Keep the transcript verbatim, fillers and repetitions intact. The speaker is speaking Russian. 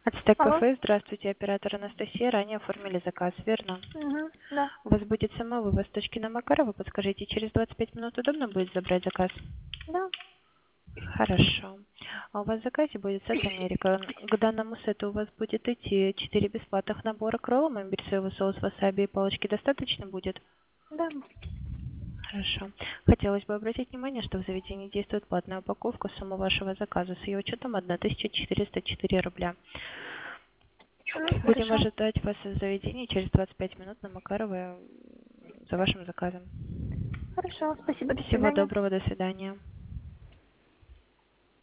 Ацтек Алло. кафе, здравствуйте, оператор Анастасия, ранее оформили заказ, верно? Угу, да. У вас будет самовывоз с точки на Макарова, подскажите, через двадцать пять минут удобно будет забрать заказ? Да. Хорошо. А у вас в заказе будет сет Америка. К данному сету у вас будет идти четыре бесплатных набора к роллам, имбирь, соус, васаби и палочки достаточно будет? Да. Хорошо. Хотелось бы обратить внимание, что в заведении действует платная упаковка. Сумма вашего заказа с ее учетом тысяча четыреста четыре рубля. М, Будем Хорошо. ожидать вас в заведении через двадцать пять минут на Макарова за вашим заказом. Хорошо. Спасибо. До Всего свидания. доброго, до свидания.